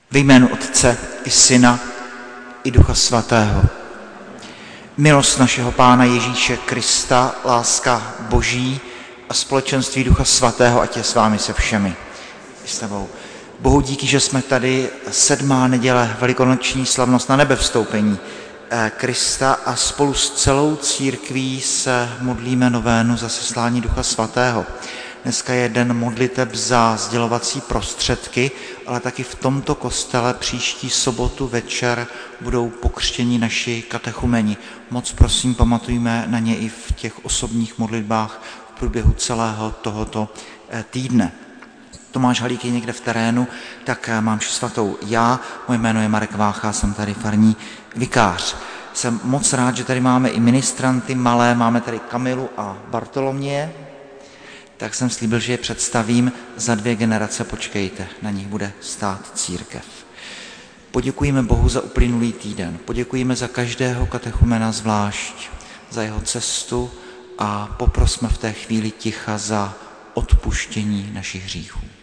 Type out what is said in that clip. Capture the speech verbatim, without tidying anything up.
Ve jménu Otce i Syna i Ducha Svatého. Milost našeho Pána Ježíše Krista, láska Boží a společenství Ducha Svatého, ať je s vámi se všemi. S tebou. Bohu díky, že jsme tady, sedmá neděle, velikonoční slavnost na nebevstoupení Krista, a spolu s celou církví se modlíme novénu za seslání Ducha Svatého. Dneska je den modliteb za sdělovací prostředky, ale taky v tomto kostele příští sobotu večer budou pokřtěni naši katechumeni. Moc prosím, pamatujme na ně i v těch osobních modlitbách v průběhu celého tohoto týdne. Tomáš Halík je někde v terénu, tak mám mši svatou já. Moje jméno je Marek Vácha, jsem tady farní vikář. Jsem moc rád, že tady máme i ministranty malé, máme tady Kamilu a Bartoloměje. Tak jsem slíbil, že je představím. Za dvě generace počkejte, na nich bude stát církev. Poděkujeme Bohu za uplynulý týden. Poděkujeme za každého katechumena zvlášť, za jeho cestu a poprosme v té chvíli ticha za odpuštění našich hříchů.